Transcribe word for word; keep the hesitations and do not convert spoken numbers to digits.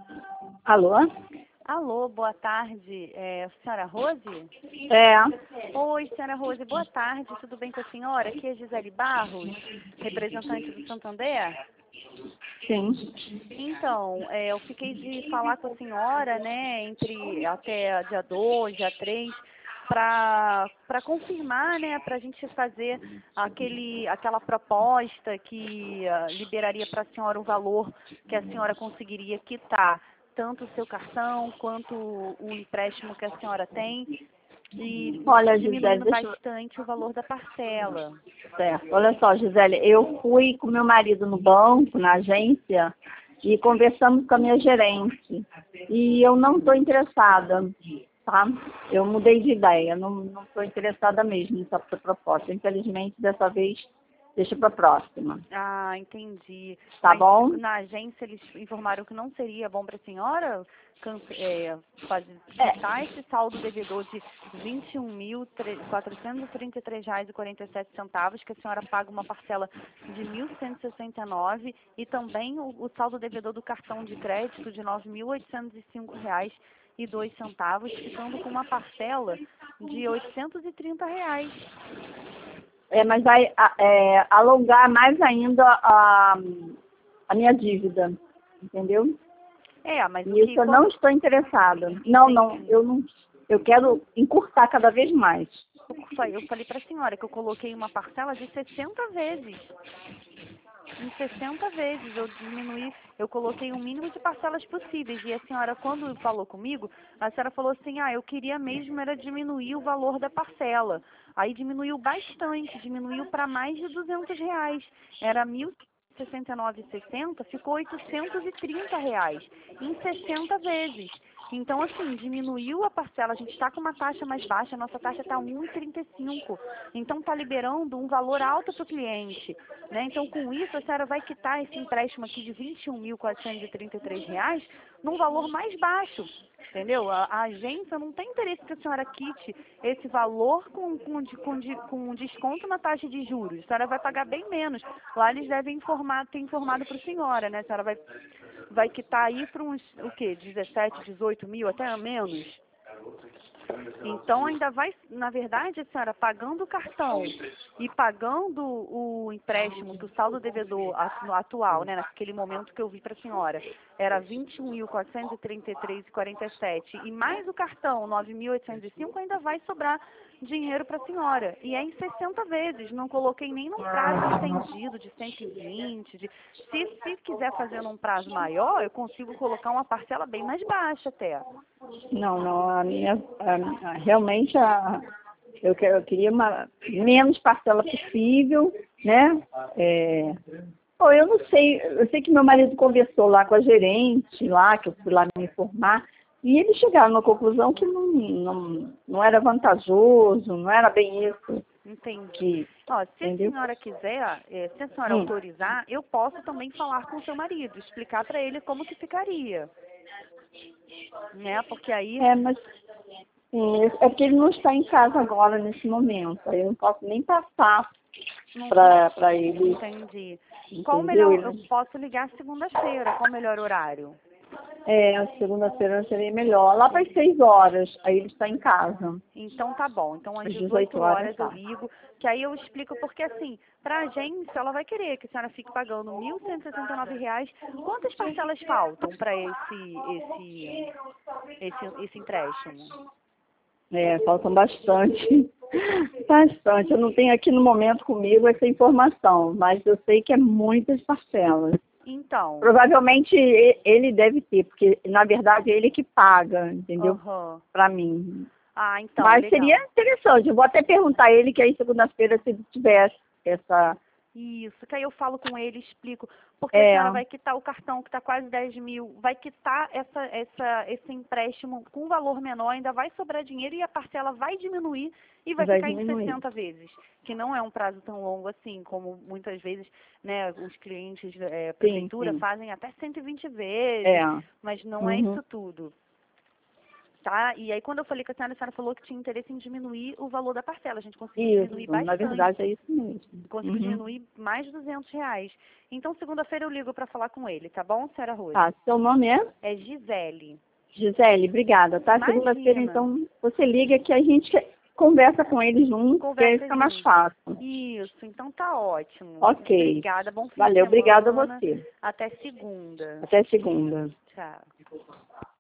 Alô? Alô, boa tarde. É, senhora Rose? É. Oi, senhora Rose, boa tarde. Tudo bem com a senhora? Aqui é Gisele Barros, representante do Santander. Sim. Então, é, eu fiquei de falar com a senhora, né, entre até dia dois, dia três, para para confirmar, né, para a gente fazer aquele, aquela proposta que ah, liberaria para a senhora o valor que a senhora conseguiria quitar, tanto o seu cartão quanto o empréstimo que a senhora tem, e Olha, Gisele, diminuindo deixa eu... bastante o valor da parcela. Certo. Olha só, Gisele, eu fui com meu marido no banco, na agência, e conversamos com a minha gerente. E eu não estou interessada, tá? Eu mudei de ideia, não estou interessada mesmo nessa proposta. Infelizmente, dessa vez, deixa para a próxima. Ah, entendi. Tá Mas bom? na agência eles informaram que não seria bom para a senhora cance- é, fazer, É. quitar esse saldo devedor de vinte e um mil quatrocentos e trinta e três reais e quarenta e sete centavos, que a senhora paga uma parcela de mil cento e sessenta e nove reais, e também o, o saldo devedor do cartão de crédito de nove mil oitocentos e cinco reais e dois centavos, ficando com uma parcela de oitocentos e trinta reais. É, mas vai a- é, alongar mais ainda a, a minha dívida, entendeu? É, mas o E isso que eu quando não estou interessada. Não, não, entendi. eu não, eu quero encurtar cada vez mais. Eu falei, eu falei para a senhora que eu coloquei uma parcela de sessenta vezes. Em sessenta vezes eu diminuí, eu coloquei o mínimo de parcelas possíveis. E a senhora, quando falou comigo, a senhora falou assim, ah, eu queria mesmo era diminuir o valor da parcela. Aí diminuiu bastante, diminuiu para mais de duzentos reais. Era mil e sessenta e nove e sessenta, ficou oitocentos e trinta reais em sessenta vezes. Então, assim, diminuiu a parcela, a gente está com uma taxa mais baixa, a nossa taxa está um vírgula trinta e cinco. Então, está liberando um valor alto para o cliente. Né? Então, com isso, a senhora vai quitar esse empréstimo aqui de vinte e um mil quatrocentos e trinta e três reais num valor mais baixo. Entendeu? A, a agência não tem interesse que a senhora quite esse valor com, com, de- com, de- com desconto na taxa de juros. A senhora vai pagar bem menos. Lá eles devem informar, ter informado para a senhora, né? A senhora vai, vai quitar aí para uns, o quê? dezessete, dezoito mil, até menos. Então ainda vai, na verdade, a senhora pagando o cartão e pagando o empréstimo, que o saldo devedor atu- no atual, né, naquele momento que eu vi para a senhora, era vinte e um mil quatrocentos e trinta e três reais e quarenta e sete centavos, e mais o cartão nove mil oitocentos e cinco, ainda vai sobrar dinheiro para a senhora. E é em sessenta vezes, não coloquei nem num prazo estendido de cento e vinte. De... Se, se quiser fazer num prazo maior, eu consigo colocar uma parcela bem mais baixa até. Não, não, a minha, a- a- realmente a, eu, que- eu queria uma menos parcela possível, né? É, pô, eu não sei, eu sei que meu marido conversou lá com a gerente, lá, que eu fui lá me informar, e eles chegaram na conclusão que não, não, não era vantajoso, não era bem isso Entendi. que, Ó, se a entendeu? senhora quiser, eh, se a senhora Hum. autorizar, eu posso também falar com o seu marido, explicar para ele como que ficaria, né? Porque aí, É, mas sim, é porque ele não está em casa agora, nesse momento. Aí eu não posso nem passar não para ele, entendi. Qual o entendeu? melhor, eu Ele, posso ligar segunda-feira, qual o melhor horário? é, segunda-feira seria melhor. Lá para as seis horas, aí ele está em casa. Então tá bom. Então às Às dezoito dezoito horas, horas eu tá. ligo, que aí eu explico porque assim, para a agência ela vai querer que a senhora fique pagando mil cento e sessenta e nove reais. Quantas parcelas faltam para esse esse esse esse empréstimo? É, faltam bastante. Bastante. Eu não tenho aqui no momento comigo essa informação, mas eu sei que é muitas parcelas. Então, Provavelmente e- ele deve ter, porque na verdade é ele que paga, entendeu? aham. Para mim. Ah, então, Mas seria legal. interessante. Eu vou até perguntar a ele que aí segunda-feira se ele tivesse essa. Isso, que aí eu falo com ele, explico, porque a É, senhora vai quitar o cartão que está quase dez mil, vai quitar essa, essa, esse empréstimo com valor menor, ainda vai sobrar dinheiro e a parcela vai diminuir e vai vai ficar em diminuir. sessenta vezes, que não é um prazo tão longo assim, como muitas vezes, né, os clientes, é, Sim, prefeitura sim. fazem até cento e vinte É. vezes, mas não é Uhum. isso tudo. Tá? E aí, quando eu falei com a senhora, a senhora falou que tinha interesse em diminuir o valor da parcela. A gente conseguiu diminuir Isso, bastante. na verdade é isso mesmo. Conseguiu Uhum. diminuir mais de duzentos reais. Então, segunda-feira eu ligo para falar com ele, tá bom, senhora Rose? Tá, seu nome é? É Gisele. Gisele, obrigada, tá? Imagina. Segunda-feira, então, você liga que a gente conversa com ele junto, que aí Conversa fica mais junto. fácil. Isso, então tá ótimo. Ok. Obrigada, bom fim Valeu, de semana. obrigada a você. Até segunda. Até segunda. Tchau.